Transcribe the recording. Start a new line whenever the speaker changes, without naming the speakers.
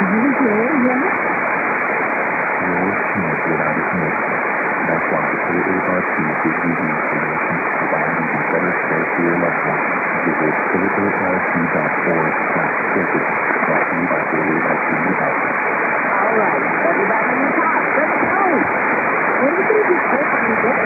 you hear it yet?
Your can't get out of connection. That's why the AARP gives you the information to provide even better care for your loved ones. Visit AARP.org/focus. Brought to you by AARP New House.
All right, everybody in the car, let's go. What do you think is open